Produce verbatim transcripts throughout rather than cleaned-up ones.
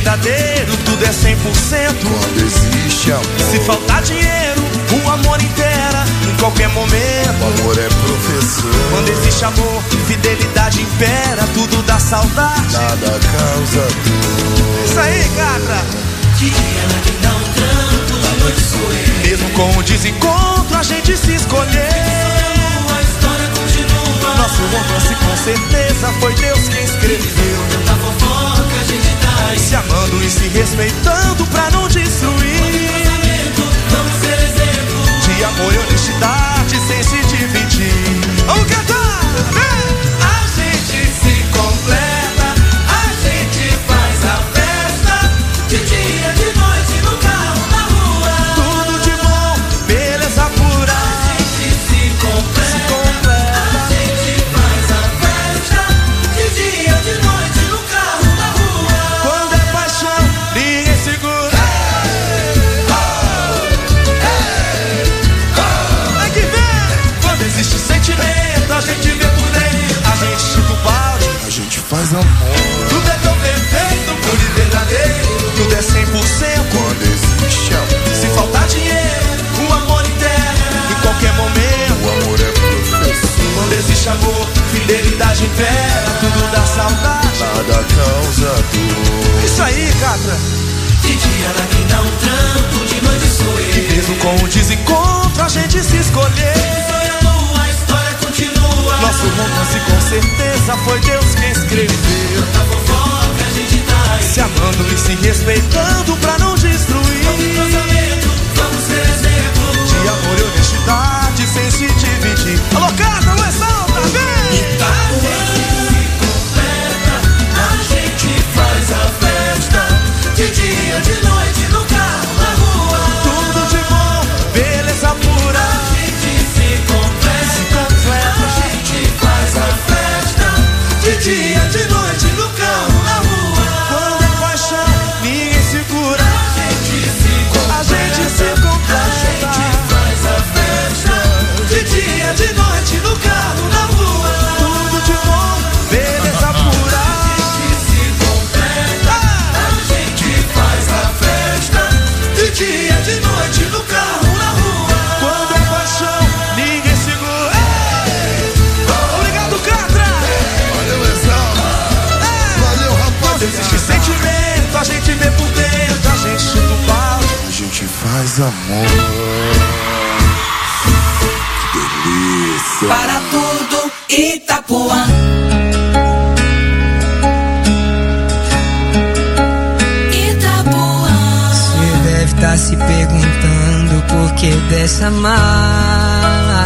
verdadeiro, tudo é cem por cento. Quando existe amor, se faltar dinheiro, o amor impera em qualquer momento. O amor é professor. Quando existe amor, fidelidade impera, tudo dá saudade, nada causa dor. Isso aí, Catra. De dia ela que dá um tranco, de noite sou eu. Mesmo com o desencontro, a gente se escolheu. A história continua. Nosso romance com certeza foi Deus quem escreveu. Tanta fofoca a gente tá aí, se amando e se respeitando pra não destruir. Vamos ser exemplo de amor e honestidade sem se dividir. Vamos cantar! Vem! A gente se completa, a gente faz a festa, de dia, de noite, no carro, na rua. Tudo de bom, beleza pura. A gente se completa, se completa. A gente faz a festa, de dia, de noite, no carro, na rua. Quando é paixão, ninguém segura. Vai que vem! Quando existe sentimento, a gente vê por dentro. A gente chuta o balde, a gente faz amor. Tudo é tão perfeito, puro e verdadeiro, tudo é cem por cento. Quando existe amor, se faltar dinheiro, o amor interna em qualquer momento. O amor é professor. Quando existe amor, fidelidade impera, tudo dá saudade, nada causa dor. Isso aí, Catra. De dia ela quem dá um trampo, de noite sou eu. E mesmo com o desencontro, a gente se escolheu. A história continua. Nosso romance com certeza foi Deus quem escreveu. Tanta fofoca a gente tá aí, se amando e se respeitando pra não destruir. Vamos ser exemplo de amor e honestidade sem se dividir. Alô, Catra, não é salta, vem! Itapuã se completa, a gente faz a festa, de dia, de noite, no carro, na rua. Tudo de bom, beleza pura. A gente se completa, se completa. A gente faz a festa, de dia, de noite, no carro, na rua. Quando é paixão, ninguém segura. A gente se completa, a gente se completa. A gente faz a festa, de dia, de noite, no carro, na rua. Tudo de bom, beleza pura. A gente se completa, a gente faz a festa, de dia, de noite, no carro, na rua. Quando é paixão, ninguém segura. Ei! Obrigado, Catra. Valeu, Exalma. Valeu, rapaz. Quando existe sentimento, a gente vê por dentro, a gente chuta o pau. A gente faz amor. Que delícia. Para tudo, Itapuã. Você deve estar se perguntando por que dessa mala.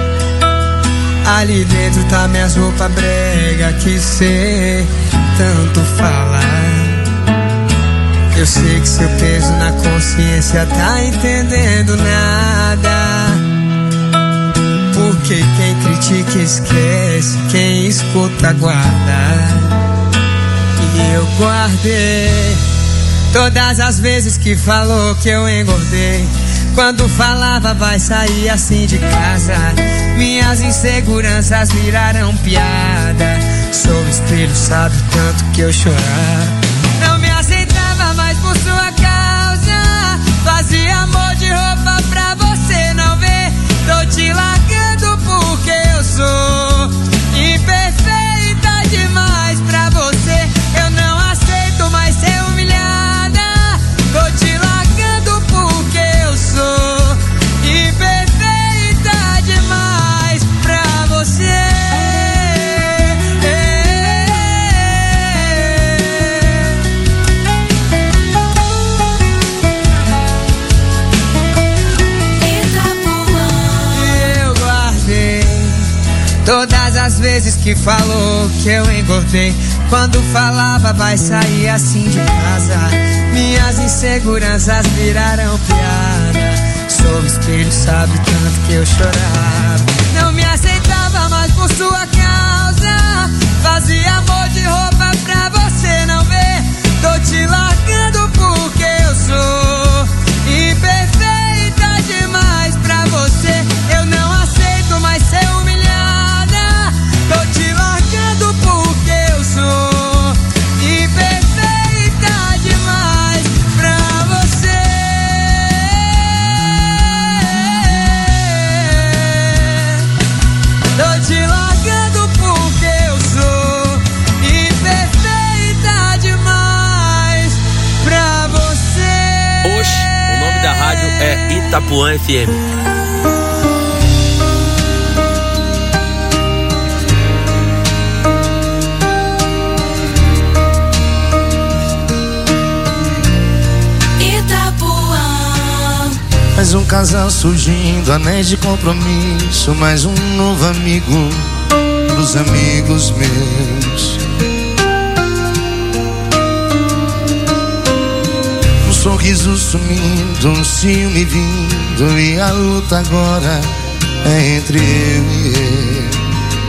Ali dentro tá minhas roupas brega que cê tanto fala. Eu sei que seu peso na consciência tá entendendo nada. Porque quem critica esquece, quem escuta guarda. E eu guardei todas as vezes que falou que eu engordei. Quando falava vai sair assim de casa, minhas inseguranças viraram piada. Sou espelho, sabe o tanto que eu chorava. Não me aceitava mais por sua causa. Fazia amor de roupa pra você não ver. Tô te largando porque eu sou imperfeita demais pra você. Eu não aceito mais ser humilhada. Tô te largando porque eu sou imperfeita demais pra você. Todas as vezes que falou que eu engordei. Quando falava vai sair assim de casa, minhas inseguranças viraram piada. Sou o espelho, sabe o tanto que eu chorava. Não me aceitava mais por sua causa. Fazia amor de roupa pra você não ver. Tô te largando porque eu sou imperfeita demais pra você. Eu não aceito mais ser humilhada. Tô te largando porque eu sou imperfeita demais. Itapuã F M. Mais um casal surgindo, anéis de compromisso, mais um novo amigo dos amigos meus. Um sorriso sumindo, um ciúme vindo, e a luta agora é entre eu e ele.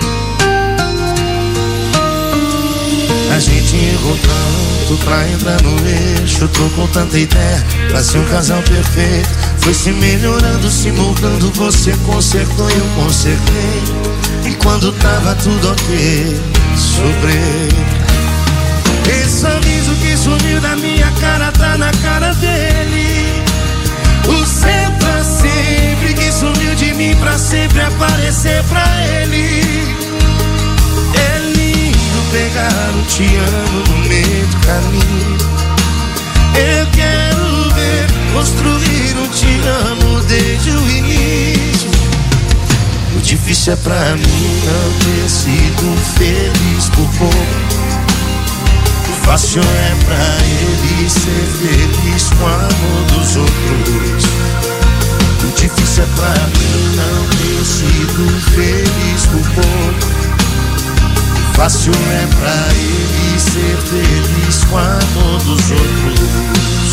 A gente errou tanto pra entrar no eixo, tô com tanta ideia pra ser um casal perfeito. Foi se melhorando, se moldando, você consertou e eu consertei. E quando tava tudo ok, sobrei. Esse sorriso que sumiu da minha cara tá na cara dele. O seu pra sempre que sumiu de mim pra sempre aparecer pra ele. É lindo pegar o te amo no meio do caminho. Eu quero ver construir um te amo desde o início. O difícil é pra mim não ter sido feliz por pouco. O fácil é pra ele ser feliz com o amor dos outros. O difícil é pra mim não ter sido feliz por pouco. O fácil é pra ele ser feliz com o amor dos outros.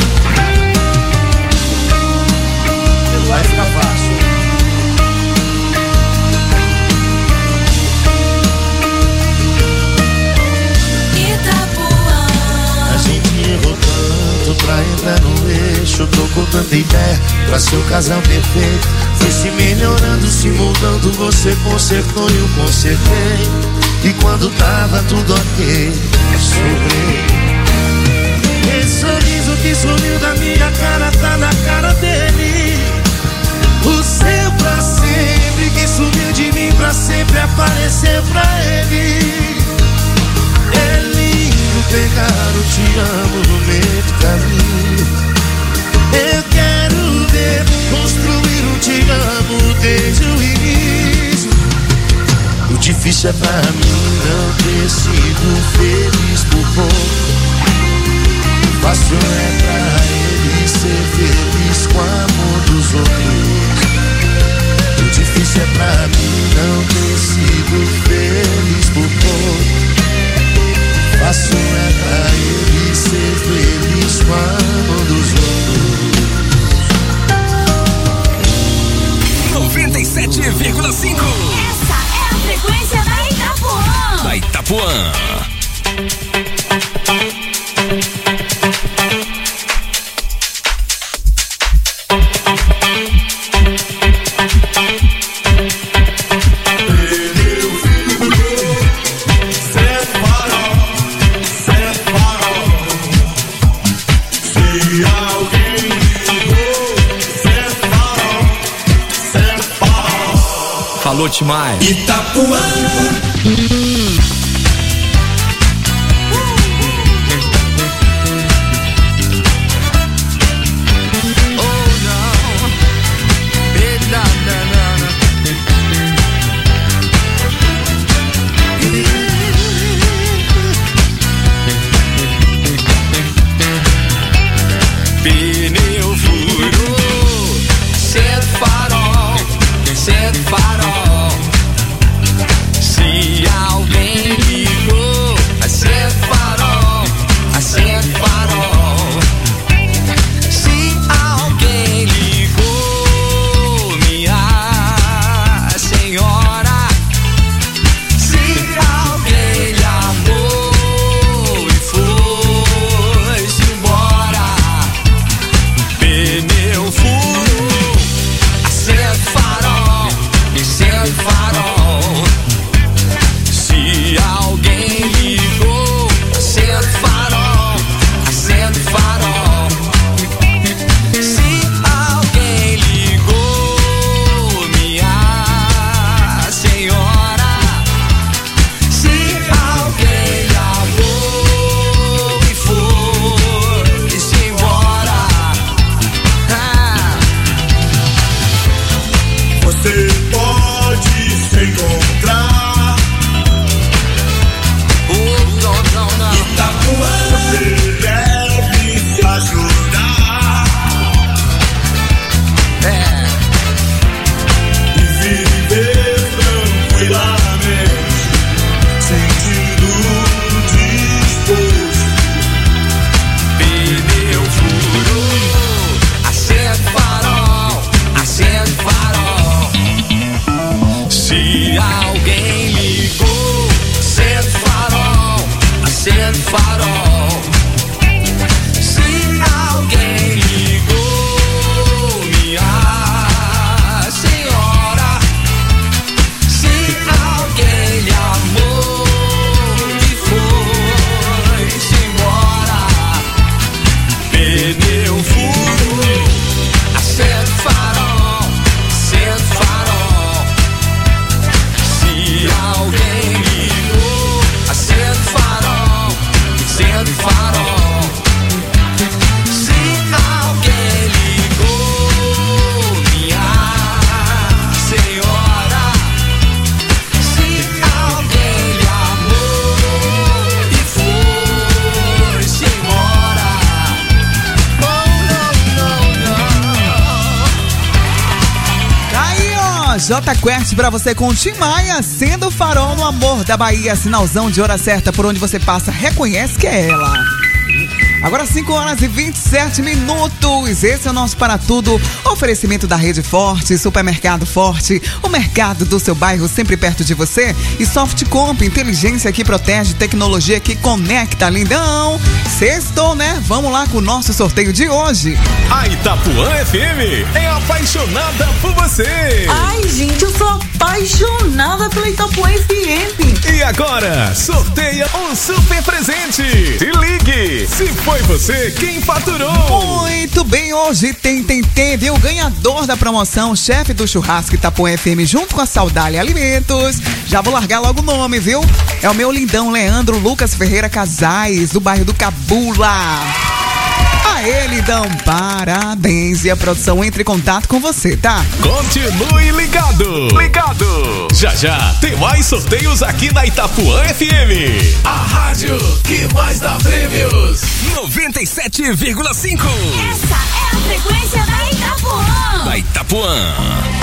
Vai ficar fácil. Itapuã. A gente errou tanto pra entrar no eixo, tô com tanta ideia pra ser um casal perfeito. Foi se melhorando, se moldando, você consertou e eu consertei. E quando tava tudo ok, sobrei. Esse sorriso que sumiu da minha cara tá na cara dele. O seu pra sempre que sumiu de mim pra sempre aparecer pra ele. É lindo pegar o te amo no meio do caminho. Eu quero ver construir um te amo desde o início. O difícil é pra mim não ter sido feliz por pouco. O fácil é pra ele ser feliz com o amor dos outros. O difícil é pra mim não ter sido feliz por pouco. O fácil é pra ele ser feliz com o amor dos outros. noventa e sete vírgula cinco. Essa é a frequência da Itapuã. Da Itapuã. Falou, Timai. Itapuã. Pneu furou, sete farol, sete farol. Se alguém você pode se encontrar. Oh, não, não, não. Itapuã, você deve se ajudar. É. E viver tranquilamente, sentindo disposto. Pneu furou, acende farol, acende farol. Se alguém ligou, acende farol, acende farol. Se alguém ligou, minha senhora. Se alguém lhe amou e foi-se embora. Pneu furou, acende farol, acende farol. Se alguém ligou, acende farol, acende farol. Se alguém ligou, minha senhora. Se alguém lhe amou e foi-se embora. Tá aí, ó, J Quest pra você com Tim Maia, sendo farol no amor da Bahia, sinalzão de hora certa por onde você passa, reconhece que é ela. Agora cinco horas e vinte e sete minutos, esse é o nosso Para Tudo, oferecimento da Rede Forte, Supermercado Forte, o mercado do seu bairro sempre perto de você, e Softcomp, inteligência que protege, tecnologia que conecta, lindão. Sextou, né? Vamos lá com o nosso sorteio de hoje. A Itapuã F M é apaixonada por você. Ai, gente, eu sou apaixonada pela Itapuã F M. E agora, sorteia um super presente. Se ligue, se foi você quem faturou. Muito bem, hoje tem, tem, teve o ganhador da promoção, chefe do churrasco Itapuã F M, junto com a Saudália Alimentos. Já vou largar logo o nome, viu? É o meu lindão Leandro Lucas Ferreira Casais, do bairro do Cabula. Aê, lindão, parabéns. E a produção entra em contato com você, tá? Continue ligado. Ligado. Já já tem mais sorteios aqui na Itapuã F M. A rádio que mais dá prêmios. noventa e sete vírgula cinco. Essa é a frequência da Itapuã. Da Itapuã.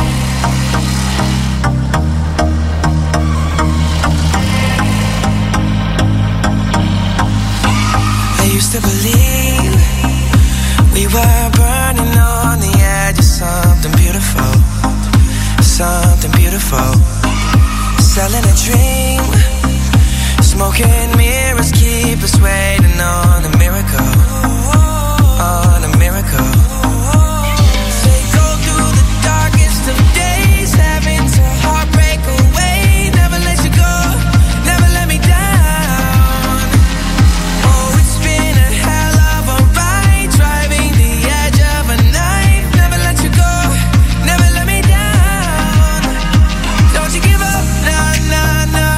I used to believe we were burning on the edge of something beautiful, something beautiful. Selling a dream, smoking mirrors keep us waiting on a miracle, on a miracle. They go through the darkest of days, having to heartbreak away. Never let you go, never let me down. Oh, it's been a hell of a ride, driving the edge of a knife. Never let you go, never let me down. Don't you give up, nah, nah, nah.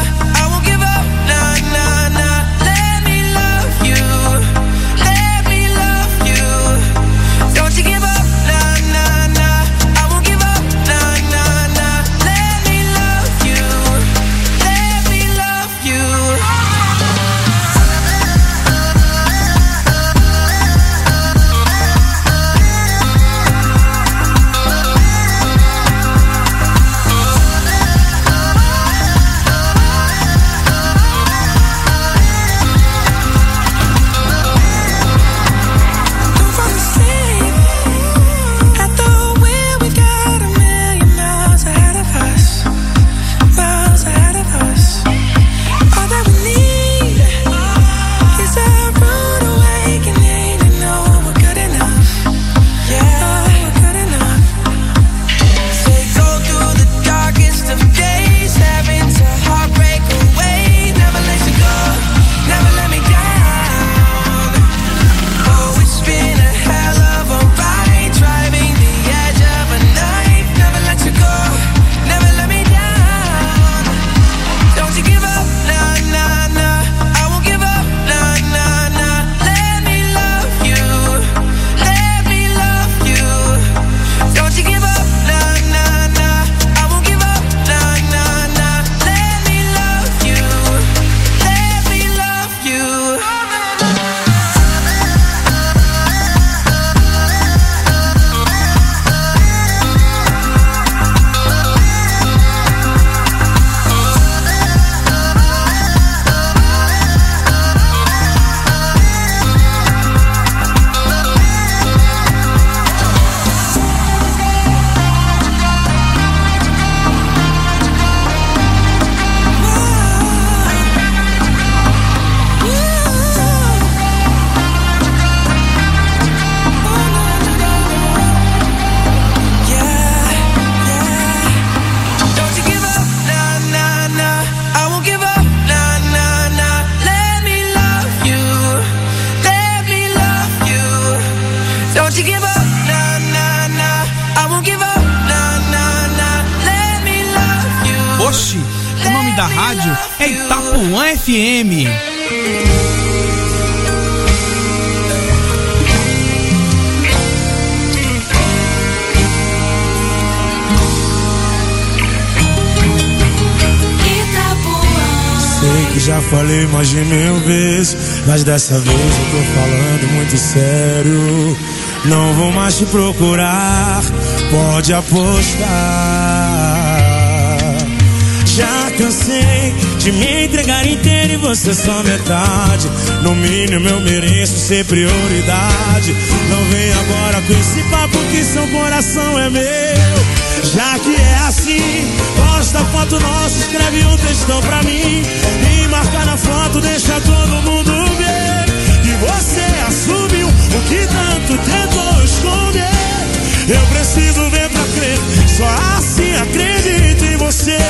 da rádio é Itapuã F M. Sei que já falei mais de mil vezes, mas dessa vez eu tô falando muito sério. Não vou mais te procurar, pode apostar. Já cansei de me entregar inteiro e você só metade. No mínimo eu mereço ser prioridade. Não vem agora com esse papo que seu coração é meu. Já que é assim, posta foto nossa, escreve um textão pra mim. Me marca na foto, deixa todo mundo ver que você assumiu o que tanto tentou esconder. Eu preciso ver pra crer, só assim acredito em você.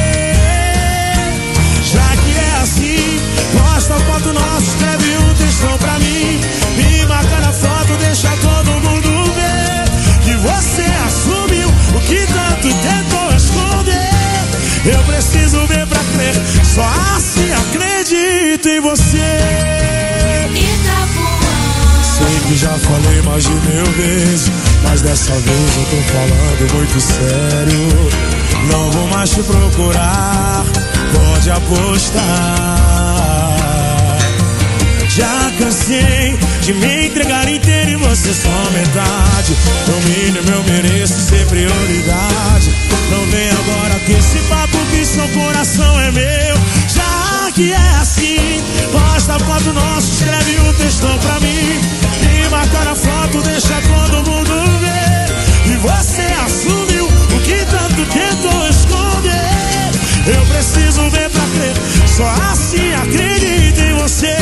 Já que é assim, posta foto nossa, escreve um textão pra mim. Me marca na foto, deixa todo mundo ver que você assumiu o que tanto tentou esconder. Eu preciso ver pra crer, só assim acredito em você. Sei que já falei mais de mil vezes, mas dessa vez eu tô falando muito sério. Não vou mais te procurar, pode apostar. Já cansei de me entregar inteiro e você só metade. No mínimo eu mereço ser prioridade. Não vem agora com esse papo que seu coração é meu. Já que é assim, posta a foto nossa, escreve um textão pra mim. Me marca na foto, deixa todo mundo ver e você assumiu o que tanto tentou esconder. Eu preciso ver pra crer, só assim acredito em você.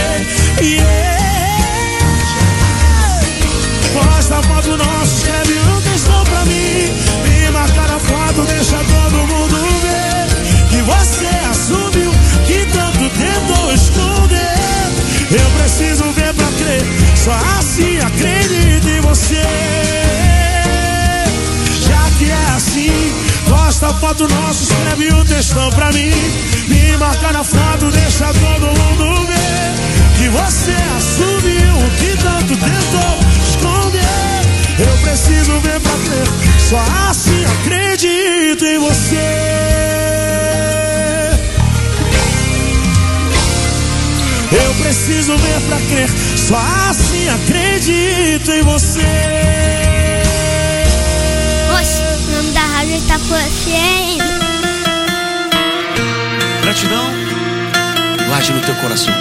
Yeah. Posta a foto nossa, escreve um textão pra mim. Me marca na foto, deixa todo mundo ver que você assumiu que tanto tentou esconder. Eu preciso ver pra crer, só assim acredito em você. Já que é assim, posta a foto nossa, escreve um textão pra mim. Me marca na foto, deixa todo mundo ver que você assumiu o que tanto tentou esconder. Eu preciso ver pra crer, só assim acredito em você. Eu preciso ver pra crer, só assim acredito em você. Oxe, o nome da rádio é Itapuã F M. Gratidão, guarde no teu coração.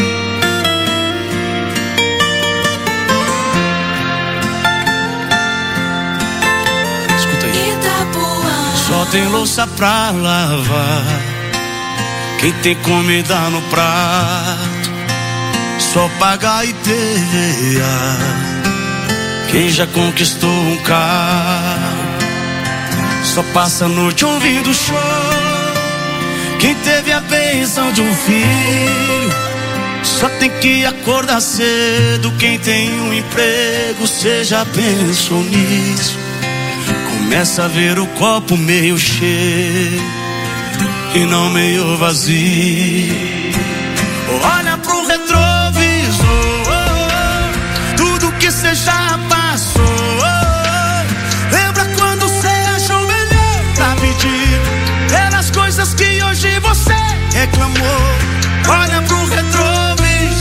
Escuta aí. Itapuã. Só tem louça pra lavar, quem tem comida no prato, só paga I P V A, quem já conquistou um carro, só passa a noite ouvindo show, quem teve a bênção de um filho, só tem que acordar cedo, quem tem um emprego, cê já pensou nisso, começa a ver o copo meio cheio e não meio vazio. Olha pro retrovisor, tudo que cê já passou. Lembra quando cê achou melhor pra pedir pelas coisas que hoje você reclamou. Olha pro retrovisor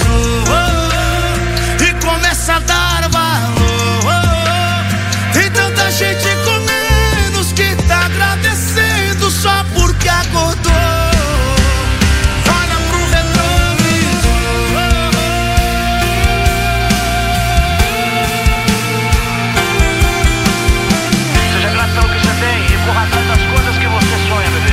e começa a dar valor. Tem tanta gente com menos que tá agradecendo só porque acordou. Olha pro retrovisor. Seja grato pelo que você tem e corra atrás das coisas que você sonha, bebê.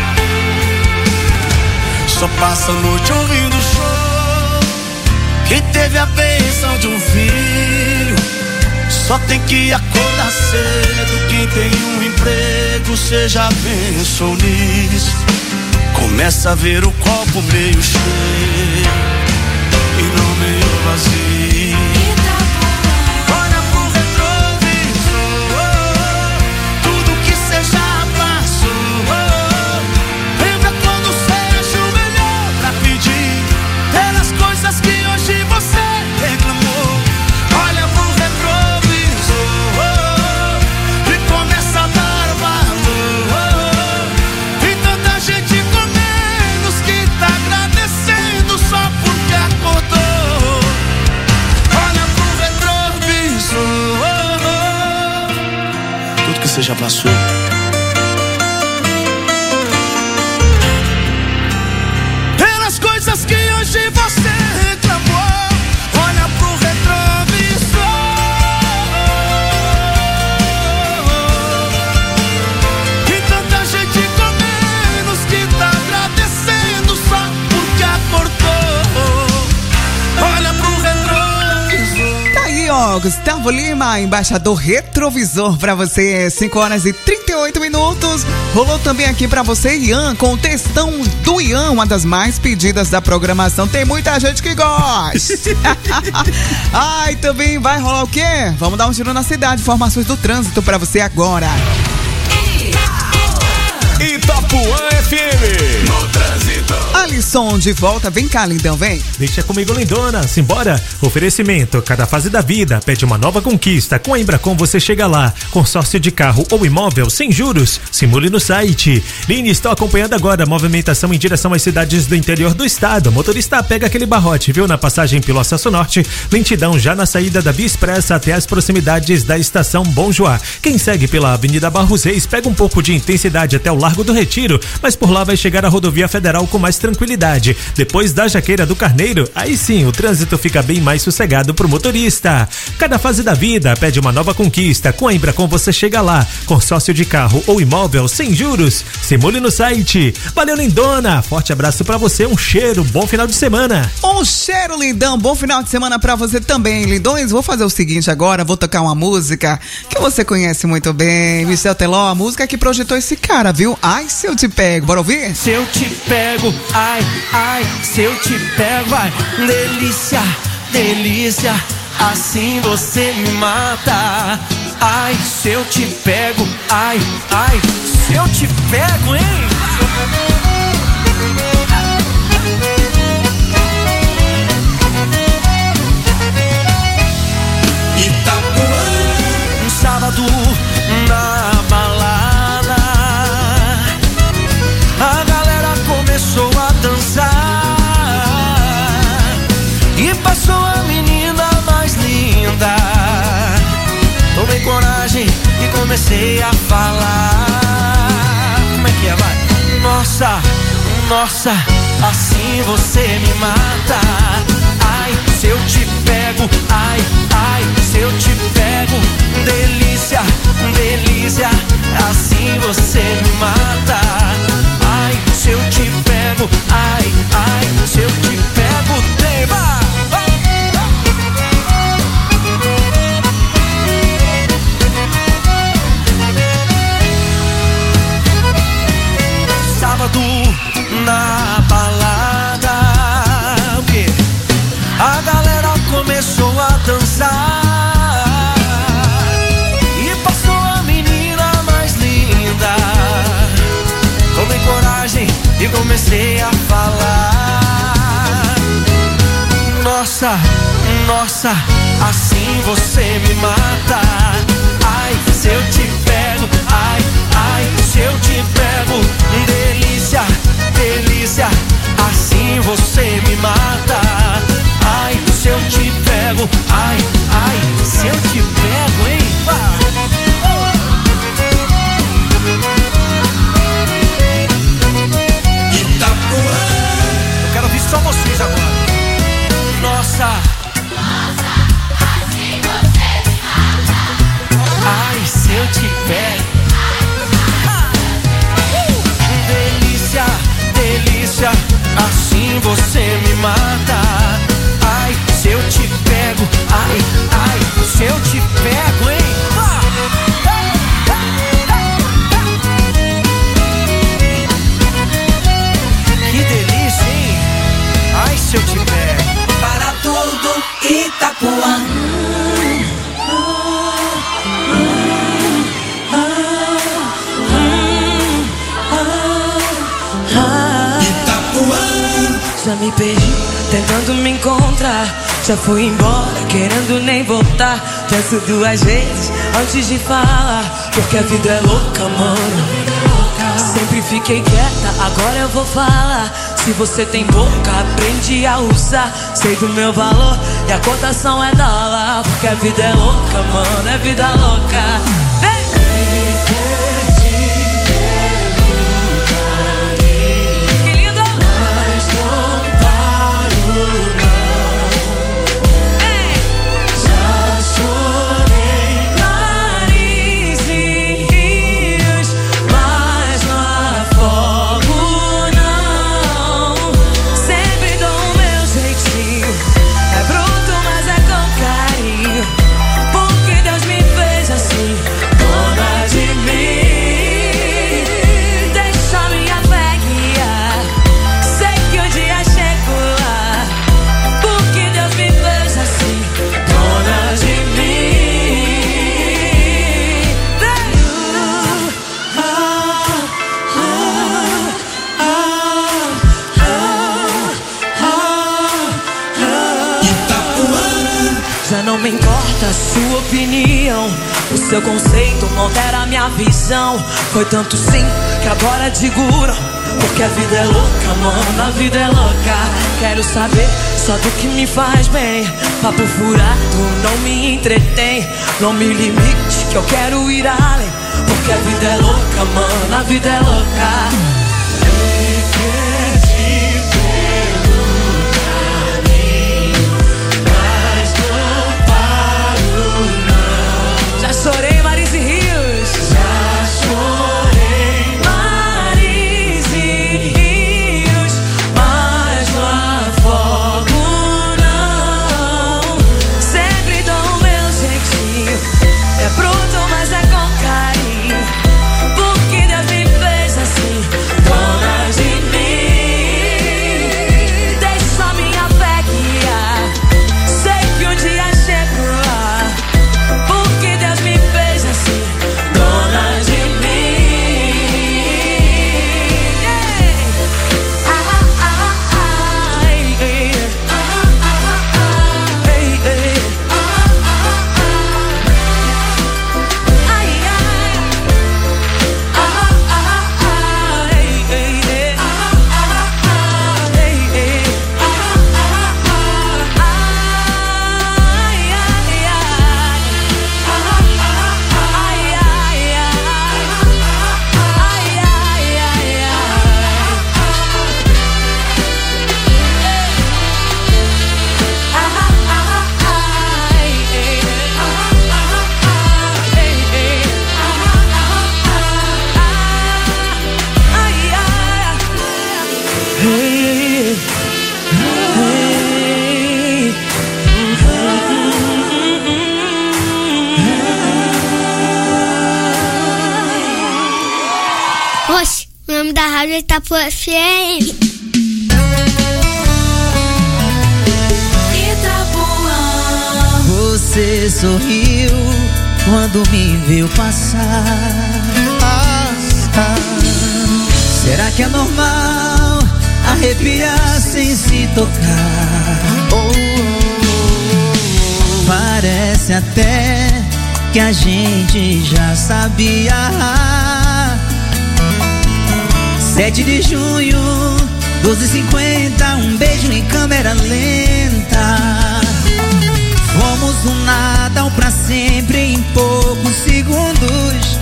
Só passa a noite ouvindo show, quem teve a bênção de um filho, só tem que acordar cedo, quem tem um emprego, cê já pensou nisso, começa a ver o copo meio cheio e não meio vazio. Olha pro retrovisor, tudo que cê já passou. Lembra quando cê achou melhor já passou. Pelas coisas que hoje você reclamou, olha pro retrovisor. E tanta gente com menos que tá agradecendo só porque acordou. Olha pro retrovisor. Tá aí, ó, Gustavo Lima, embaixador retrovisor pra você, cinco horas e trinta e oito minutos. Rolou também aqui pra você, Ian, com o textão do Ian, uma das mais pedidas da programação. Tem muita gente que gosta. Ai, também vai rolar o quê? Vamos dar um giro na cidade, informações do trânsito pra você agora. Itapuã F M. No trânsito. Alisson de volta, vem cá, lindão, vem. Deixa comigo, lindona, simbora. Oferecimento, cada fase da vida pede uma nova conquista. Com a Embracon você chega lá. Consórcio de carro ou imóvel sem juros. Simule no site. Line, estou acompanhando agora a movimentação em direção às cidades do interior do estado. O motorista pega aquele barrote, viu? Na passagem pelo Acesso Norte, lentidão já na saída da Via Expressa até as proximidades da estação Bom Joá. Quem segue pela Avenida Barros Reis pega um pouco de intensidade até o Largo do Retiro, mas por lá vai chegar a Rodovia Federal com mais tranquilidade. Depois da Jaqueira do Carneiro, aí sim o trânsito fica bem mais sossegado pro motorista. Cada fase da vida pede uma nova conquista. Com a Embracon você chega lá. Consórcio de carro ou imóvel sem juros. Simule no site. Valeu, lindona. Forte abraço pra você, um cheiro, bom final de semana. Um cheiro, lindão, bom final de semana pra você também, lindões. Vou fazer o seguinte agora, vou tocar uma música que você conhece muito bem, Michel Teló, a música que projetou esse cara, viu? Ai, se eu te pego, bora ouvir? Se eu te pego, ai, ai, se eu te pego, vai, delícia, delícia, assim você me mata. Ai, se eu te pego, ai, ai, se eu te pego, hein? Itapuã, um sábado na balada, a galera começou a dançar e passou a menina mais linda. Tomei coragem e comecei a falar. Como é que é, vai? Nossa, nossa, assim você me mata. Ai, se eu te pego, ai, ai, se eu te pego, delícia, delícia, assim você me mata. Ai, se eu te pego, ai, ai, se eu te pego, tema. Sábado na balada, o quê? A galera começou a dançar e passou a menina mais linda. Tomei coragem e comecei a falar. Nossa, nossa, assim você me mata. Ai, se eu te pego, ai, ai, se eu te pego, delícia, delícia, assim você me mata. Ai, se eu te pego, ai, ai, se eu te pego, hein? Itapuã, eu quero ouvir só vocês agora. Nossa, nossa, assim você me mata. Ai, se eu te pego, delícia, delícia, assim você me mata. Ai, se eu te pego, ai, ai, se eu te pego, hein? Que delícia, hein? Ai, se eu te pego. Para tudo, Itapuã. Já me perdi, tentando me encontrar. Já fui embora, querendo nem voltar. Penso duas vezes antes de falar, porque a vida é louca, mano. Sempre fiquei quieta, agora eu vou falar. Se você tem boca, aprende a usar. Sei do meu valor e a cotação é dólar, porque a vida é louca, mano, é vida louca. Vem! não me importa a sua opinião. O seu conceito não altera a minha visão. Foi tanto sim que agora digo não. Porque a vida é louca, mano, a vida é louca. Quero saber só do que me faz bem. Papo furado não me entretém. Não me limite que eu quero ir além. Porque a vida é louca, mano, a vida é louca. Chorei, Maris e Rios. Já chorei, Maris e Rios, mas não afogo não. Sempre dou o meu jeitinho. É bruto, mas é com carinho. Porque Deus me fez assim, dona de mim. Deixa a minha fé guiar. Sei que um dia chego lá. Porque Deus me fez assim, dona de mim. Yeah. Ah, ah, ah, ah, ei, ei. Ah, ah, ah, ah, ei, ei. Ah, ah, ah, ai, ai. Ah, ah, ah, ei, ei. Ah, ah, ah, ei, ei. Ah, ah, ah, ai, ai, ai. Oxe, o nome da rádio é Itapuã F M. Itapuã. Você sorriu quando me viu passar. Ah, será que é normal arrepiar sem se tocar? Oh, parece até que a gente já sabia. Sete de junho, doze e cinquenta, um beijo em câmera lenta. Fomos do nada ao pra sempre em poucos segundos.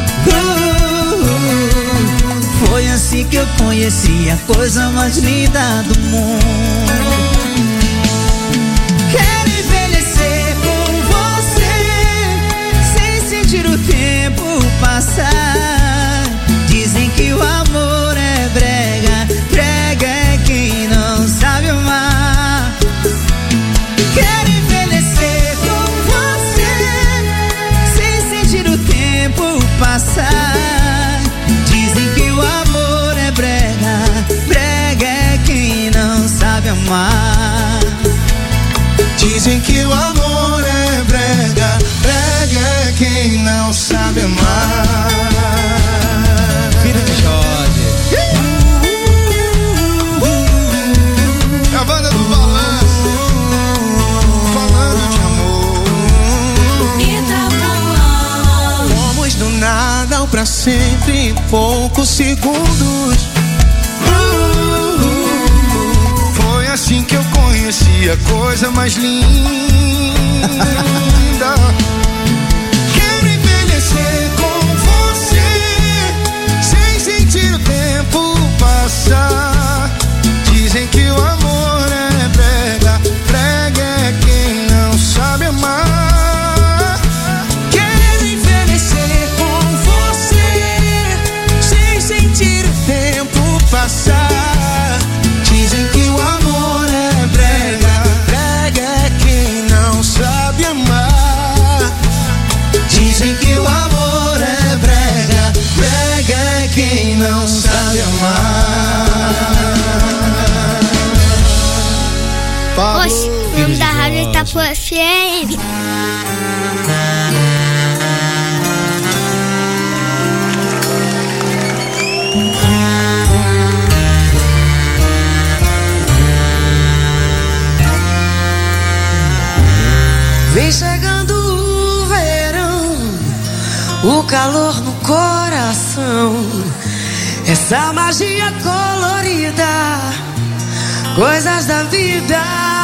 uh, Foi assim que eu conheci a coisa mais linda do mundo. Quero envelhecer com você, sem sentir o tempo passar. Dizem que o amor é brega, brega é quem não sabe amar. Quero envelhecer com você, sem sentir o tempo passar. Dizem que o amor é brega, brega é quem não sabe amar. Dizem que o amor é brega, brega é quem não sabe amar. Filho de Jorge. A banda do balanço, falando de amor. Itapuã. Fomos do nada ao pra sempre em poucos segundos. Foi assim que eu conheci a coisa mais linda. Quero envelhecer com você, sem sentir o tempo passar. Dizem que o amor é brega, brega é quem não sabe amar. Quero envelhecer com você, sem sentir o tempo passar. Dizem que o amor é brega, brega é quem não sabe amar. Dizem que o amor é brega, brega é quem não sabe amar. Oxe, o nome da rádio é Itapuã F M. calor no coração, essa magia colorida, coisas da vida.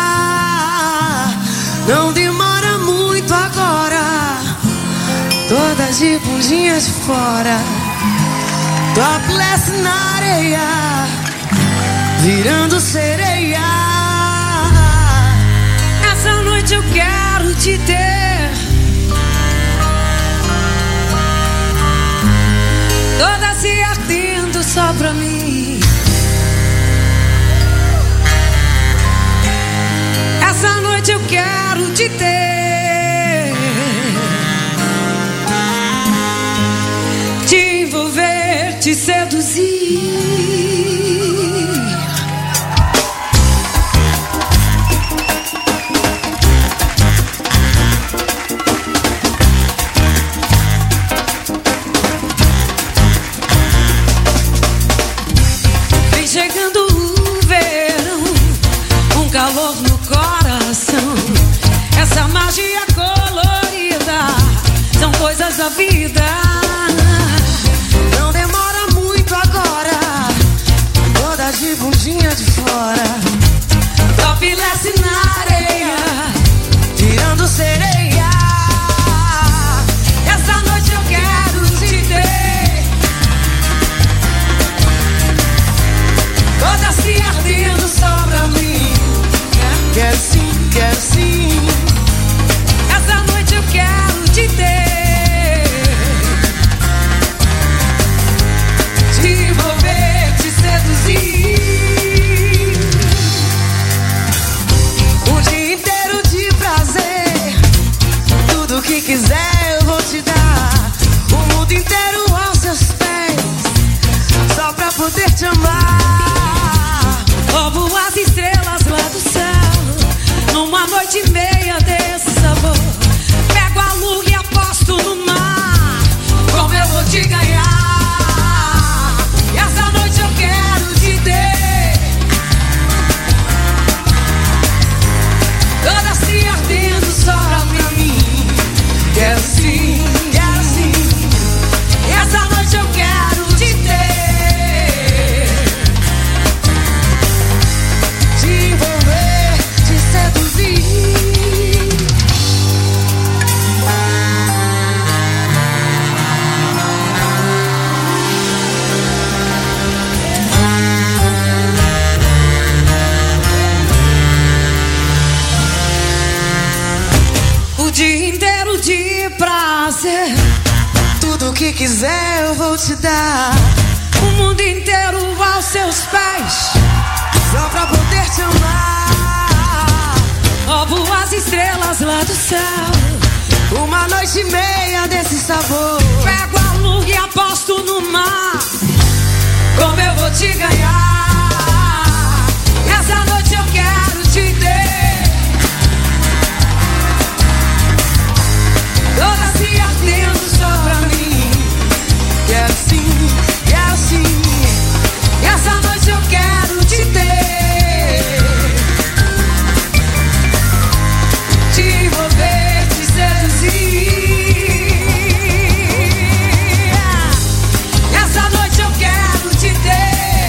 Não demora muito agora, todas de bundinha de fora, topless na areia, virando sereia. Essa noite eu quero te ter, toda se ardendo só pra mim. Essa noite eu quero te ter, te envolver, te seduzir. Vem chegando o verão, um calor no coração, essa magia colorida, são coisas da vida. Não demora muito agora, todas de bundinha de fora, topless na areia, virando sereia. Essa noite eu quero te ter, todas se ardendo só pra mim. Quero sim, quero sim. Essa noite eu quero te ter, te envolver, te seduzir. Um dia inteiro de prazer, tudo que quiser eu vou te dar. O mundo inteiro aos seus pés, só pra poder te amar. Roubo as estrelas lá do céu, numa noite e meia desse sabor. Pego a lua e aposto no mar, como eu vou te ganhar. E essa noite eu quero te ter, toda se ardendo só pra mim. Quero sim, quero sim. E essa noite eu quero te ter, te envolver, te seduzir. O dia inteiro de prazer, tudo que quiser eu vou te dar. O mundo inteiro aos seus pés, só pra poder te amar. Roubo as estrelas lá do céu, uma noite e meia desse sabor. Pego a lua e aposto no mar, como eu vou te ganhar. Essa noite eu quero te ter, toda se ardendo só pra mim. Quero sim, quero sim. Essa noite eu quero te ter, te envolver, te seduzir. Essa noite eu quero te ter,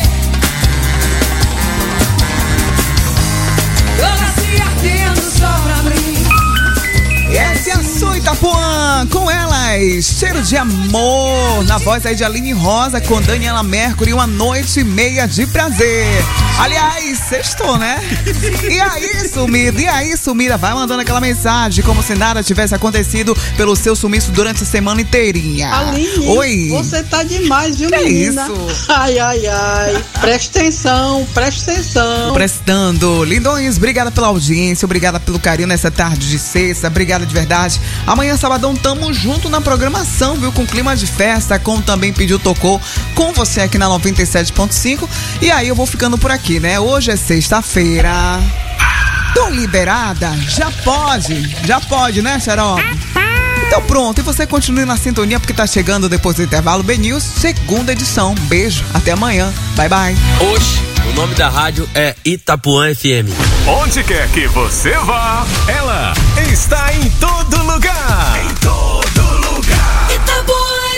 toda se ardendo só pra mim. Essa é a sua Itapuã, com elas, Cheiro de Amor, na voz aí de Aline Rosa, com Daniela Mercury, uma noite e meia de prazer. Aliás, sextou, né? E aí, sumida, e aí, sumida, vai mandando aquela mensagem, como se nada tivesse acontecido pelo seu sumiço durante a semana inteirinha. Aline, oi, você tá demais, viu, que menina? É isso? Ai, ai, ai, preste atenção, preste atenção. Prestando, lindões, obrigada pela audiência, obrigada pelo carinho nessa tarde de sexta, obrigada de verdade. Amanhã, sabadão, tamo junto na programação, viu? Com clima de festa, com também Pediu Tocou, com você aqui na noventa e sete ponto cinco. E aí eu vou ficando por aqui, né? Hoje é sexta-feira. Tô liberada? Já pode, já pode, né, Xarope? Então pronto, e você continue na sintonia porque tá chegando depois do intervalo B News, segunda edição. Beijo, até amanhã, bye bye. Hoje, o nome da rádio é Itapuã F M. Onde quer que você vá, ela está em todo lugar. Em todo lugar. Itapuã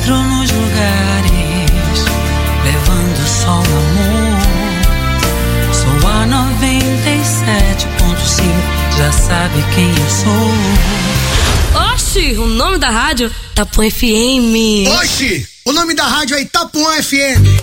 entro nos lugares, levando só o amor. Sou a noventa e sete ponto cinco, já sabe quem eu sou. Oxi, o nome da rádio Itapuã F M. Oxi, o nome da rádio é Itapuã F M.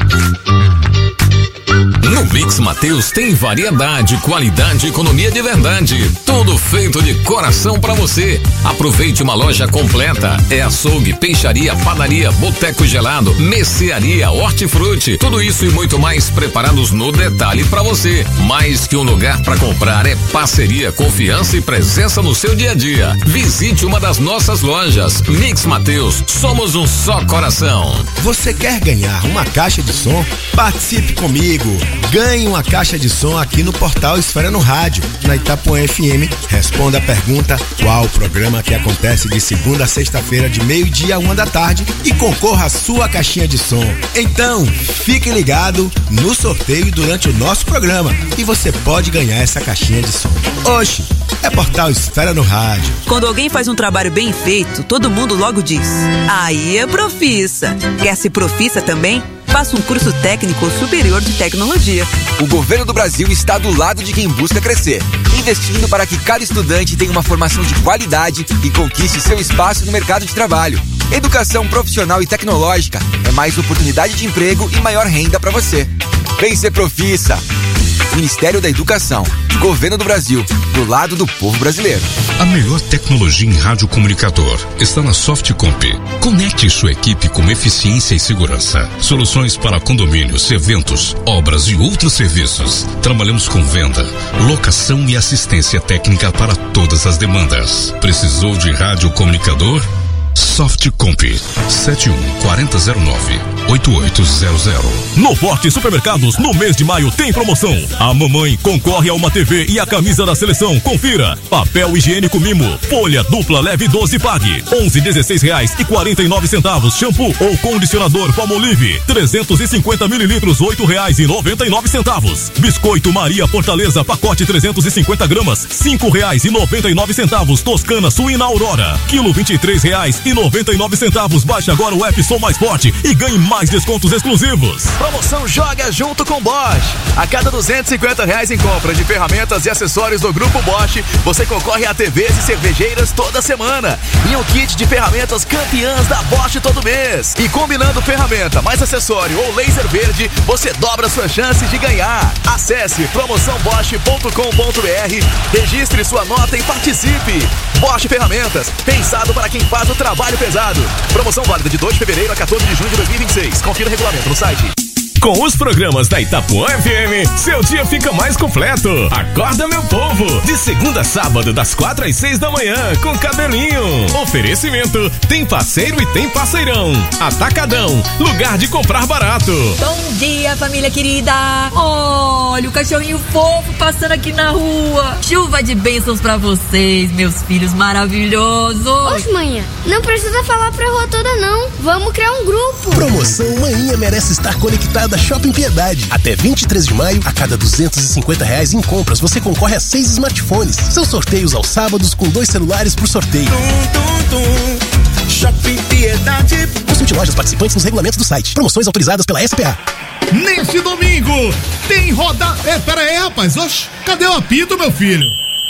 No Mix Mateus tem variedade, qualidade e economia de verdade. Tudo feito de coração pra você. Aproveite uma loja completa. É açougue, peixaria, padaria, boteco gelado, mercearia, hortifruti. Tudo isso e muito mais preparados no detalhe pra você. Mais que um lugar pra comprar, é parceria, confiança e presença no seu dia a dia. Visite uma das nossas lojas. Mix Mateus, somos um só coração. Você quer ganhar uma caixa de som? Participe comigo. Ganhe uma caixa de som aqui no portal Esfera no Rádio, na Itapuã F M. Responda a pergunta: qual o programa que acontece de segunda a sexta-feira de meio-dia a uma da tarde, e concorra à sua caixinha de som. Então, fique ligado no sorteio durante o nosso programa e você pode ganhar essa caixinha de som. Oxi, é portal Esfera no Rádio. Quando alguém faz um trabalho bem feito, todo mundo logo diz: aí é profissa. Quer ser profissa também? Faça um curso técnico superior de tecnologia. O governo do Brasil está do lado de quem busca crescer, investindo para que cada estudante tenha uma formação de qualidade e conquiste seu espaço no mercado de trabalho. Educação profissional e tecnológica é mais oportunidade de emprego e maior renda para você. Vem ser profissa. Ministério da Educação, Governo do Brasil, do lado do povo brasileiro. A melhor tecnologia em radiocomunicador está na Softcomp. Conecte sua equipe com eficiência e segurança. Soluções para condomínios, eventos, obras e outros serviços. Trabalhamos com venda, locação e assistência técnica para todas as demandas. Precisou de radiocomunicador? Softcomp sete um quatro zero nove oito oito zero zero. No Forte Supermercados, no mês de maio tem promoção. A mamãe concorre a uma T V e a camisa da seleção. Confira. Papel higiênico Mimo, folha dupla leve doze pague, onze, dezesseis reais e quarenta e nove centavos. Shampoo ou condicionador Palmolive, trezentos e cinquenta mililitros, oito reais e noventa e nove centavos. Biscoito Maria Fortaleza, pacote trezentos e cinquenta gramas, cinco reais e noventa e nove centavos. Toscana Suína Aurora, quilo vinte e três reais e noventa e nove centavos. Baixe agora o app Som Mais Forte e ganhe mais descontos exclusivos. Promoção Joga Junto com Bosch. A cada duzentos e cinquenta reais em compra de ferramentas e acessórios do Grupo Bosch, você concorre a T Vs e cervejeiras toda semana. E um kit de ferramentas campeãs da Bosch todo mês. E combinando ferramenta mais acessório ou laser verde, você dobra suas chances de ganhar. Acesse promoção bosch ponto com ponto br, registre sua nota e participe. Bosch Ferramentas, pensado para quem faz o trabalho pesado. Promoção válida de dois de fevereiro a quatorze de junho de dois mil e vinte e seis. Confira o regulamento no site. Com os programas da Itapuã F M, seu dia fica mais completo. Acorda, meu povo! De segunda a sábado, das quatro às seis da manhã, com Cabelinho. Oferecimento: tem parceiro e tem parceirão. Atacadão, lugar de comprar barato. Bom dia, família querida. Olha o cachorrinho fofo passando aqui na rua. Chuva de bênçãos pra vocês, meus filhos maravilhosos. Oxe, manhã, não precisa falar pra rua toda, não. Vamos criar um grupo. Promoção Manhã Merece Estar Conectada da Shopping Piedade. Até vinte e três de maio, a cada duzentos e cinquenta reais em compras, você concorre a seis smartphones. São sorteios aos sábados com dois celulares por sorteio. Tum, tum, tum. Shopping Piedade. Consulte lojas participantes nos regulamentos do site. Promoções autorizadas pela S P A. Neste domingo, tem rodada... É, pera aí, rapaz. Oxe, cadê o apito, meu filho?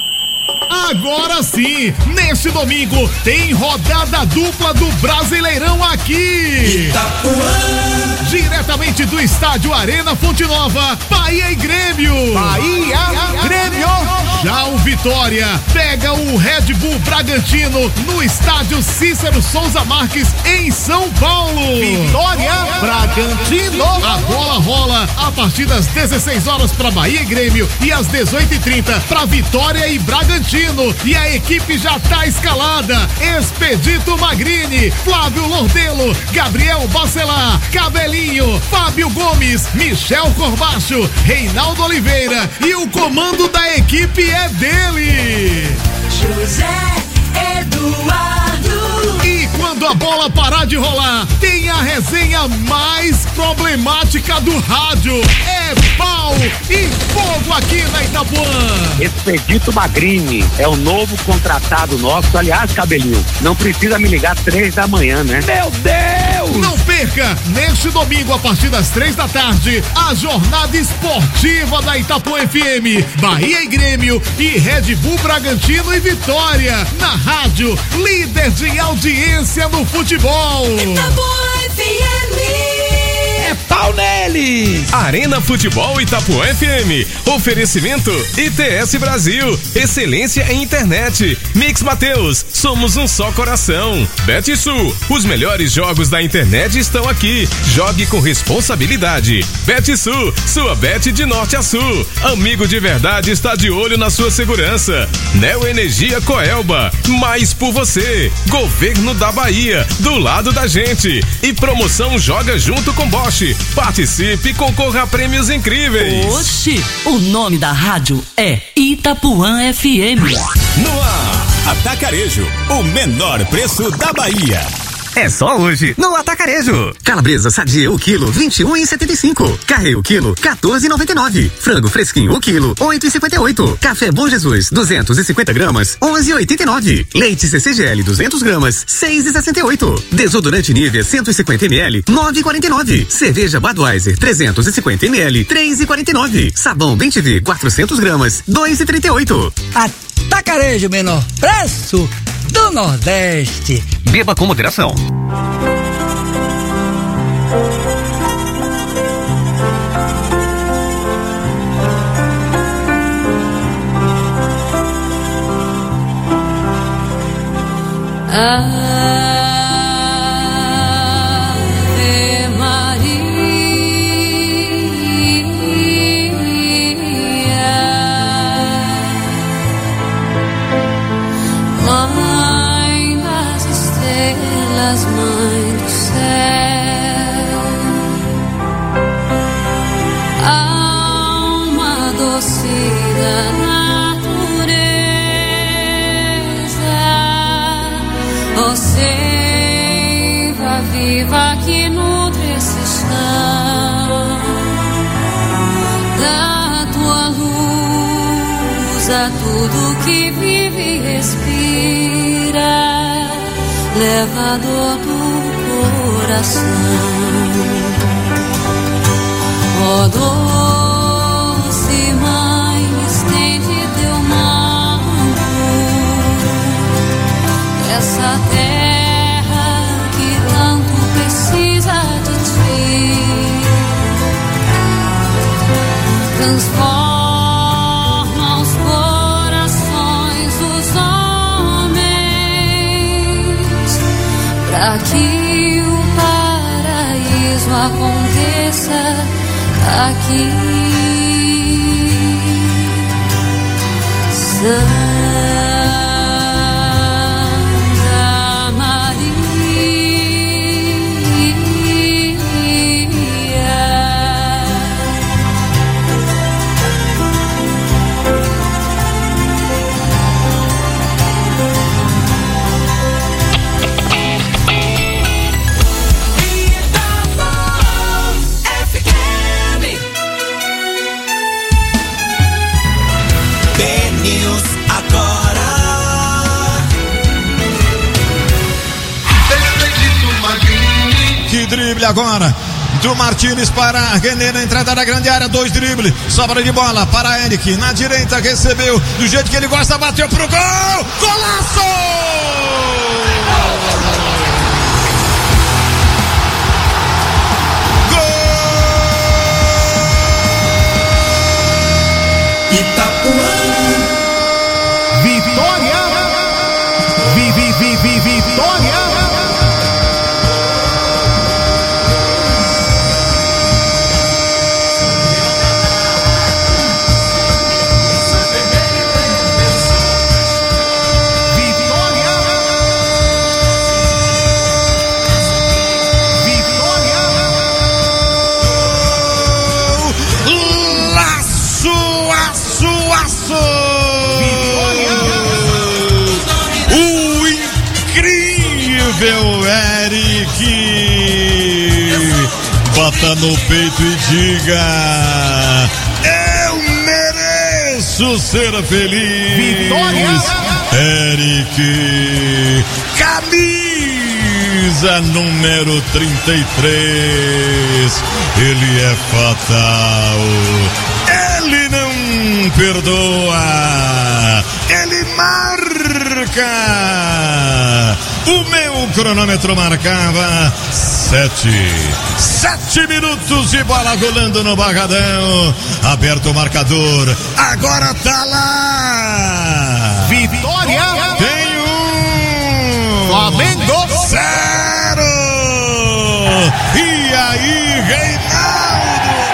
Agora sim, neste domingo tem rodada dupla do Brasileirão aqui. Itapuã. Diretamente do estádio Arena Fonte Nova, Bahia e Grêmio. Bahia, Grêmio. Já o Vitória pega o Red Bull Bragantino no estádio Cícero Souza Marques, em São Paulo. Vitória, Bragantino. A bola rola a partir das dezesseis horas para Bahia e Grêmio e às dezoito e trinta para Vitória e Bragantino. E a equipe já tá escalada: Expedito Magrini, Flávio Lordelo, Gabriel Bacelar, Cabelinho, Fábio Gomes, Michel Corbacho, Reinaldo Oliveira, e o comando da equipe é dele, José Eduardo. E quando a bola parar de rolar, tem a reserva resenha mais problemática do rádio. É pau e fogo aqui na Itapuã. Expedito Magrini é o novo contratado nosso. Aliás, cabelinho, não precisa me ligar três da manhã, né? Meu Deus! Não perca, neste domingo, a partir das três da tarde, a jornada esportiva da Itapuã F M. Bahia e Grêmio e Red Bull Bragantino e Vitória. Na rádio, líder de audiência no futebol. Itapuã F M. É pau neles! Arena Futebol Itapuã F M. Oferecimento I T S Brasil. Excelência em internet. Mix Mateus. Somos um só coração. BetSul. Os melhores jogos da internet estão aqui. Jogue com responsabilidade. BetSul. Sua bet de norte a sul. Amigo de verdade está de olho na sua segurança. Neo Energia Coelba. Mais por você. Governo da Bahia. Do lado da gente. E promoção Joga Junto com Bosch. Participe e concorra a prêmios incríveis. Oxi, o nome da rádio é Itapuã F M. No ar, Atacarejo, o menor preço da Bahia. É só hoje, no Atacarejo. Calabresa sadia o quilo, vinte e um e setenta e cinco. Carré o quilo, quatorze e noventa e nove. Frango fresquinho o quilo, oito e cinquenta e oito. Café Bom Jesus, duzentos e cinquenta gramas, onze e oitenta e nove. Leite C C G L, duzentos gramas, seis e sessenta e oito. Desodorante Nivea, cento e cinquenta mililitros, nove e quarenta e nove. Cerveja Budweiser, trezentos e cinquenta mililitros, três e quarenta e nove. Sabão Bem T V, quatrocentos gramas, dois e trinta e oito. Atacarejo, menor preço do Nordeste. Beba com moderação. Ave Maria, Mãe das estrelas, Mãe do céu, alma doce da natureza, ó seiva viva que nutre esse chão, dá tua luz a tudo que vive e respira, leva a dor do coração, ó doce mãe, estende teu manto, essa terra que tanto precisa de ti, transforma os corações dos homens, para que o paraíso aconteça aqui. Santa Maria, B-News agora. Que drible agora do Martínez para René na entrada da grande área, dois dribles, sobra de bola para Henrique, na direita recebeu do jeito que ele gosta, bateu pro gol, golaço! Vitória! Vivi, vivi, vitória! bata no peito e diga: eu mereço ser feliz. Vitória! Eric, camisa número trinta e três, ele é fatal, ele não perdoa, ele marca. O meu cronômetro marcava sete, sete minutos de bola rolando no Barradão. Aberto o marcador, agora tá lá. Vitória! Tem um. Flamengo zero. E aí, Reinaldo?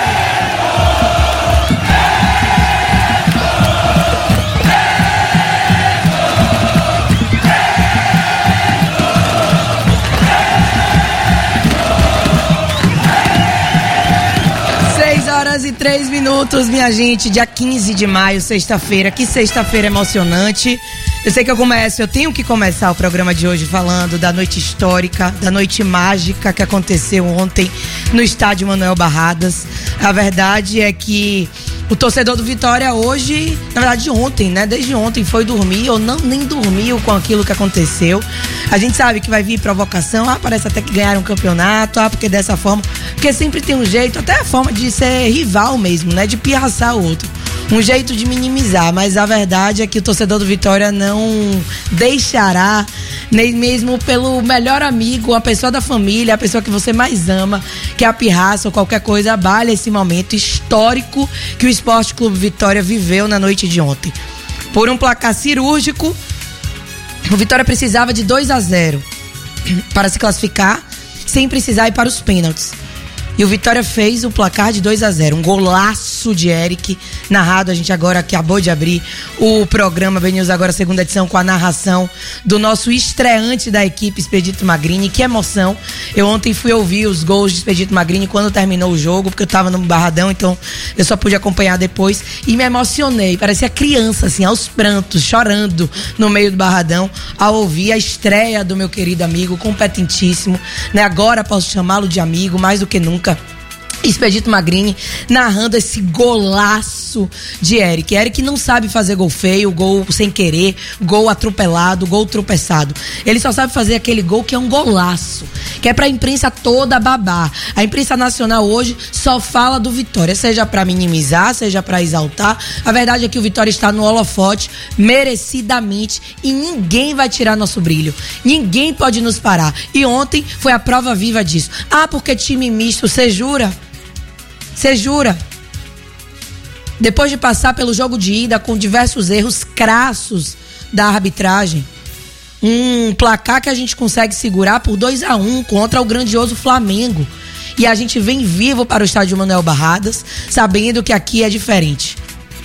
seis horas e três minutos, minha gente, dia quinze de maio, sexta-feira. Que sexta-feira emocionante. Eu sei que eu começo, eu tenho que começar o programa de hoje falando da noite histórica, da noite mágica que aconteceu ontem no estádio Manuel Barradas. A verdade é que o torcedor do Vitória hoje, na verdade ontem, né? Desde ontem foi dormir ou não nem dormiu com aquilo que aconteceu. A gente sabe que vai vir provocação, ah, parece até que ganharam um campeonato, ah, porque dessa forma, porque sempre tem um jeito, até a forma de ser rival mesmo, né? De pirraçar o outro. Um jeito de minimizar, mas a verdade é que o torcedor do Vitória não deixará, nem mesmo pelo melhor amigo, a pessoa da família, a pessoa que você mais ama, que é a pirraça ou qualquer coisa, abale esse momento histórico que o Esporte Clube Vitória viveu na noite de ontem. Por um placar cirúrgico, o Vitória precisava de dois a zero para se classificar, sem precisar ir para os pênaltis. E o Vitória fez o placar de dois a zero. Um golaço de Eric, narrado. A gente agora acabou de abrir o programa B News Agora, segunda edição, com a narração do nosso estreante da equipe, Expedito Magrini. Que emoção. Eu ontem fui ouvir os gols de Expedito Magrini quando terminou o jogo, porque eu tava no Barradão, então eu só pude acompanhar depois. E me emocionei. Parecia criança, assim, aos prantos, chorando no meio do Barradão, ao ouvir a estreia do meu querido amigo, competentíssimo, né? Agora posso chamá-lo de amigo, mais do que nunca. Expedito Magrini narrando esse golaço de Eric. Eric não sabe fazer gol feio, gol sem querer, gol atropelado, gol tropeçado. Ele só sabe fazer aquele gol que é um golaço, que é pra imprensa toda babar. A imprensa nacional hoje só fala do Vitória, seja pra minimizar, seja pra exaltar. A verdade é que o Vitória está no holofote merecidamente e ninguém vai tirar nosso brilho. Ninguém pode nos parar. E ontem foi a prova viva disso. Ah, porque time misto, você jura? Você jura? Depois de passar pelo jogo de ida com diversos erros crassos da arbitragem, um placar que a gente consegue segurar por dois a um contra o grandioso Flamengo. E a gente vem vivo para o estádio Manuel Barradas, sabendo que aqui é diferente.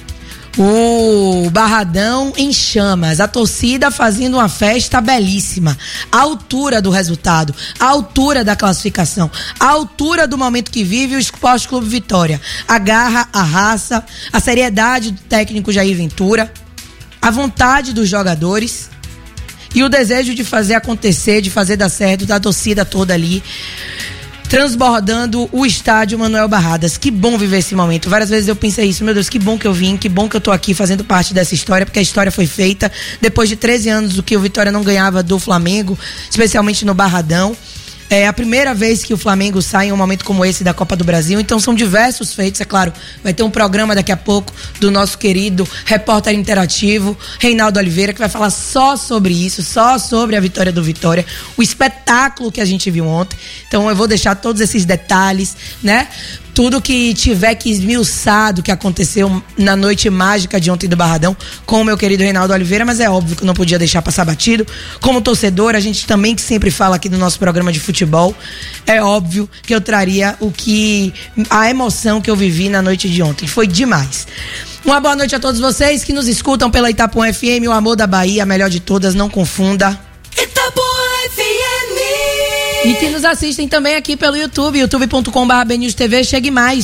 O Barradão em chamas, a torcida fazendo uma festa belíssima, a altura do resultado, a altura da classificação, a altura do momento que vive o Esporte Clube Vitória, a garra, a raça, a seriedade do técnico Jair Ventura, a vontade dos jogadores e o desejo de fazer acontecer, de fazer dar certo, da torcida toda ali, transbordando o estádio Manuel Barradas. Que bom viver esse momento. Várias vezes eu pensei isso, meu Deus, que bom que eu vim, que bom que eu tô aqui fazendo parte dessa história, porque a história foi feita depois de treze anos do que o Vitória não ganhava do Flamengo, especialmente no Barradão. É a primeira vez que o Flamengo sai em um momento como esse da Copa do Brasil, então são diversos feitos, é claro. Vai ter um programa daqui a pouco do nosso querido repórter interativo, Reinaldo Oliveira, que vai falar só sobre isso, só sobre a vitória do Vitória, o espetáculo que a gente viu ontem. Então eu vou deixar todos esses detalhes, né? Tudo que tiver que esmiuçar do que aconteceu na noite mágica de ontem do Barradão com o meu querido Reinaldo Oliveira, mas é óbvio que eu não podia deixar passar batido. Como torcedor, a gente também que sempre fala aqui no nosso programa de futebol, é óbvio que eu traria o que, a emoção que eu vivi na noite de ontem. Foi demais. Uma boa noite a todos vocês que nos escutam pela Itapuã F M, o amor da Bahia, a melhor de todas, não confunda. Itapuã F M. E que nos assistem também aqui pelo YouTube, youtube ponto com barra B News T V. Chegue mais.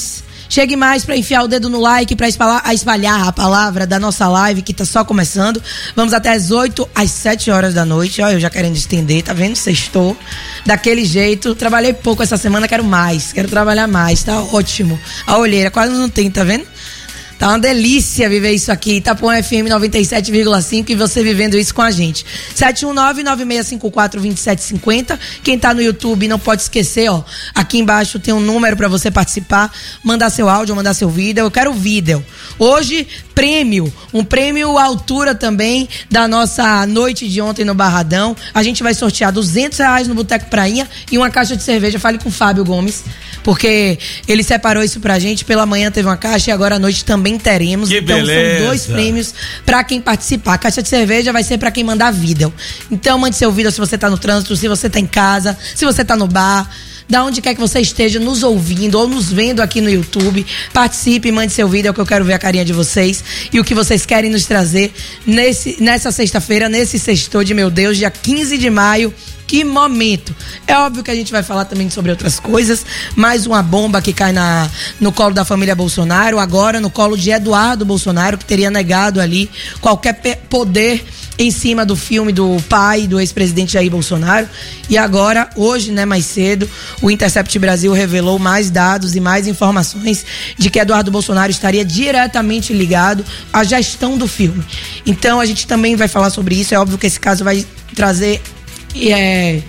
Chegue mais pra enfiar o dedo no like, pra espalhar, a espalhar a palavra da nossa live que tá só começando. Vamos até as oito, às sete horas da noite. Olha, eu já querendo estender, tá vendo? Sextou. Daquele jeito. Trabalhei pouco essa semana, quero mais. Quero trabalhar mais, tá ótimo. A olheira quase não tem, tá vendo? Tá uma delícia viver isso aqui. Itapuã F M noventa e sete vírgula cinco e você vivendo isso com a gente. sete um nove, nove seis cinco quatro, dois sete cinco zero. Quem tá no YouTube não pode esquecer, ó. Aqui embaixo tem um número pra você participar. Mandar seu áudio, mandar seu vídeo. Eu quero vídeo. Hoje, prêmio. Um prêmio à altura também da nossa noite de ontem no Barradão. A gente vai sortear duzentos reais no Boteco Prainha e uma caixa de cerveja. Fale com o Fábio Gomes, porque ele separou isso pra gente. Pela manhã teve uma caixa e agora à noite também teremos. Que então beleza. São dois prêmios pra quem participar. A caixa de cerveja vai ser pra quem mandar vídeo. Então mande seu vídeo se você tá no trânsito, se você tá em casa, se você tá no bar, da onde quer que você esteja nos ouvindo ou nos vendo aqui no YouTube. Participe, mande seu vídeo, é o que eu quero ver a carinha de vocês e o que vocês querem nos trazer nesse, nessa sexta-feira, nesse sextou de meu Deus, dia quinze de maio. Que momento. É óbvio que a gente vai falar também sobre outras coisas. Mais uma bomba que cai na, no colo da família Bolsonaro. Agora no colo de Eduardo Bolsonaro, que teria negado ali qualquer poder em cima do filme do pai do ex-presidente Jair Bolsonaro. E agora, hoje, né, mais cedo, o Intercept Brasil revelou mais dados e mais informações de que Eduardo Bolsonaro estaria diretamente ligado à gestão do filme. Então a gente também vai falar sobre isso. É óbvio que esse caso vai trazer E é,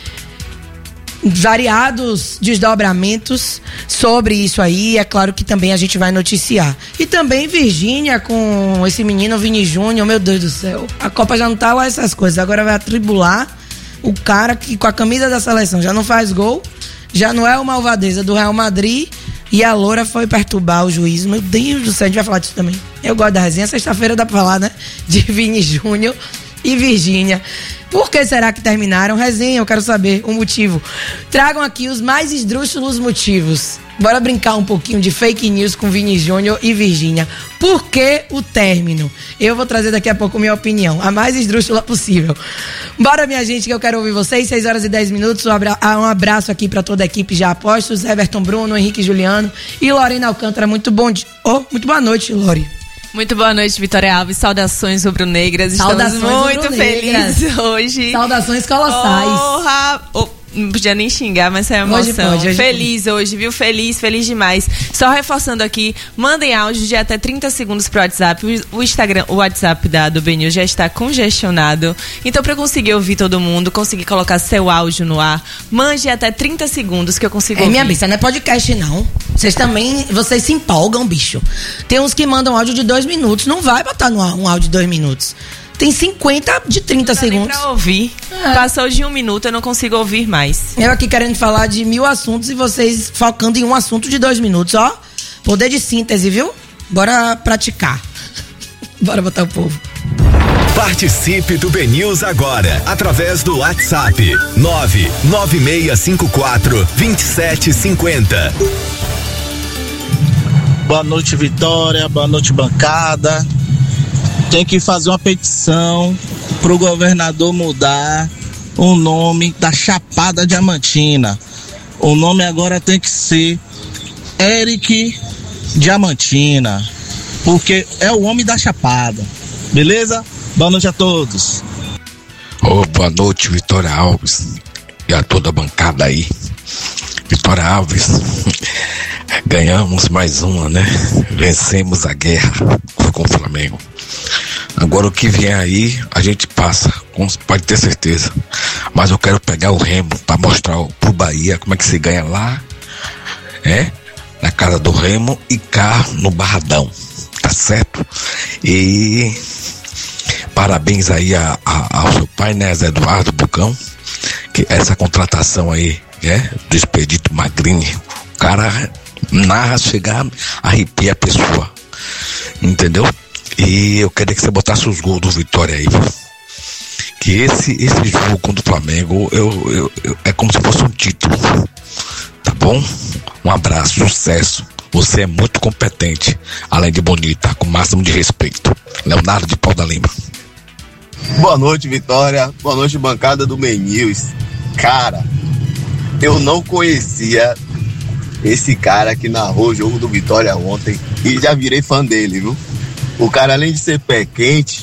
variados desdobramentos sobre isso aí. É claro que também a gente vai noticiar. E também Virgínia com esse menino Vini Júnior. Meu Deus do céu, a Copa já não tá lá essas coisas. Agora vai atribular o cara que com a camisa da seleção já não faz gol, já não é o malvadeza do Real Madrid, e a loura foi perturbar o juiz. Meu Deus do céu, a gente vai falar disso também. Eu gosto da resenha. Sexta-feira dá pra falar, né? De Vini Júnior e Virgínia. Por que será que terminaram? Resenha, eu quero saber o motivo. Tragam aqui os mais esdrúxulos motivos. Bora brincar um pouquinho de fake news com Vini Júnior e Virgínia. Por que o término? Eu vou trazer daqui a pouco minha opinião, a mais esdrúxula possível. Bora, minha gente, que eu quero ouvir vocês. seis horas e dez minutos. Um, abra- um abraço aqui pra toda a equipe já apostos. Everton Bruno, Henrique Juliano e Lorena Alcântara. Muito bom dia. Oh, muito boa noite, Lori. Muito boa noite, Vitória Alves. Saudações rubro-negras. Estamos muito felizes hoje. Saudações colossais. Porra! Oh, não podia nem xingar, mas é emoção. Hoje pode, hoje feliz pode. hoje, viu? Feliz, feliz demais. Só reforçando aqui, mandem áudio de até trinta segundos pro WhatsApp. O Instagram, o WhatsApp da do B News já está congestionado. Então, pra eu conseguir ouvir todo mundo, conseguir colocar seu áudio no ar, mande até trinta segundos que eu consigo É, ouvir. minha bicha, não é podcast, não. Vocês também, vocês se empolgam, bicho. Tem uns que mandam áudio de dois minutos. Não vai botar no ar um áudio de dois minutos. Tem cinquenta de trinta não dá segundos. Nem pra ouvir. É. Passou de um minuto, eu não consigo ouvir mais. Eu aqui querendo falar de mil assuntos e vocês focando em um assunto de dois minutos, ó. Poder de síntese, viu? Bora praticar. Bora botar o povo. Participe do B News agora, através do WhatsApp nove nove seis cinco quatro, dois sete cinco zero. Boa noite, Vitória. Boa noite, bancada. Tem que fazer uma petição pro governador mudar o nome da Chapada Diamantina. O nome agora tem que ser Eric Diamantina, porque é o homem da Chapada. Beleza? Boa noite a todos. Oh, boa noite, Vitória Alves e a toda a bancada aí. Vitória Alves, ganhamos mais uma, né? Vencemos a guerra com o Flamengo. Agora o que vier aí, a gente passa, pode ter certeza. Mas eu quero pegar o Remo para mostrar pro Bahia como é que se ganha lá, é? Na casa do Remo e cá no Barradão, tá certo? E parabéns aí a, a, ao seu pai, né, Zé Eduardo Bucão, que essa contratação aí, né, do Expedito Magrini, o cara narra, chegar, arrepia a pessoa, entendeu? E eu queria que você botasse os gols do Vitória aí, viu? Que esse, esse jogo contra o Flamengo eu, eu, eu, é como se fosse um título, tá bom? Um abraço, sucesso. Você é muito competente, além de bonita, com o máximo de respeito. Leonardo de Pau da Lima. Boa noite, Vitória. Boa noite, bancada do B News. Cara, eu não conhecia esse cara que narrou o jogo do Vitória ontem, e já virei fã dele, viu? O cara, além de ser pé quente,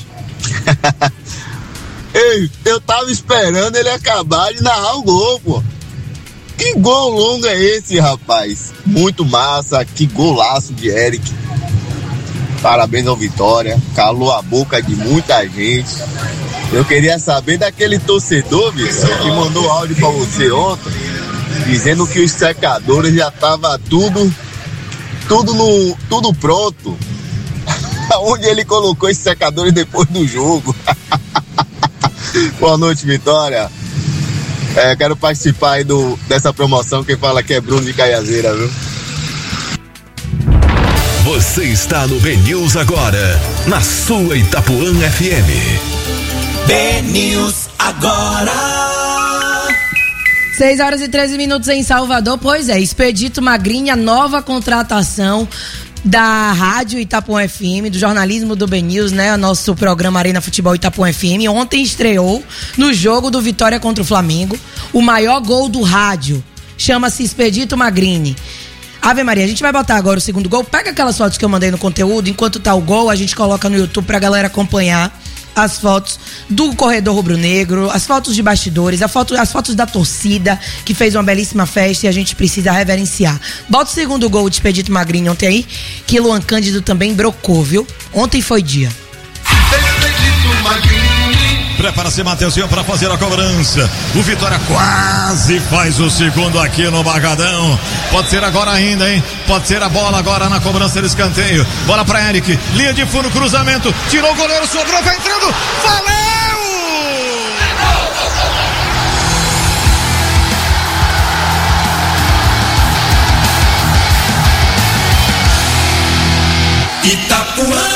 Ei, eu tava esperando ele acabar de narrar o gol, pô. Que gol longo é esse, rapaz? Muito massa, que golaço de Eric. Parabéns ao Vitória, calou a boca de muita gente. Eu queria saber daquele torcedor, Vitor, que mandou áudio pra você ontem, dizendo que os secadores já tava tudo, tudo, no, tudo pronto. Onde ele colocou esses secadores depois do jogo? Boa noite, Vitória. É, quero participar aí do, dessa promoção. Quem fala que é Bruno de Caiazeira, viu? Você está no B-News agora, na sua Itapuã F M. B-News agora. seis horas e treze minutos em Salvador. Pois é, Expedito Magrinha, nova contratação da Rádio Itapuã F M, do jornalismo do B-News, né? Nosso programa Arena Futebol Itapuã F M. Ontem estreou no jogo do Vitória contra o Flamengo o maior gol do rádio. Chama-se Expedito Magrini. Ave Maria, a gente vai botar agora o segundo gol. Pega aquelas fotos que eu mandei no conteúdo. Enquanto tá o gol, a gente coloca no YouTube pra galera acompanhar as fotos do corredor rubro-negro, as fotos de bastidores, a foto, as fotos da torcida, que fez uma belíssima festa e a gente precisa reverenciar. Bota o segundo gol de Expedito Magrinho ontem aí, que Luan Cândido também brocou, viu? Ontem foi dia. Expedito Magrinho. Prepara-se, Mateuzinho, para fazer a cobrança. O Vitória quase faz o segundo aqui no Barradão. Pode ser agora ainda, hein? Pode ser a bola agora na cobrança de escanteio. Bola para Eric. Linha de fundo, cruzamento. Tirou o goleiro, sobrou, vai entrando. Valeu! Itapuã.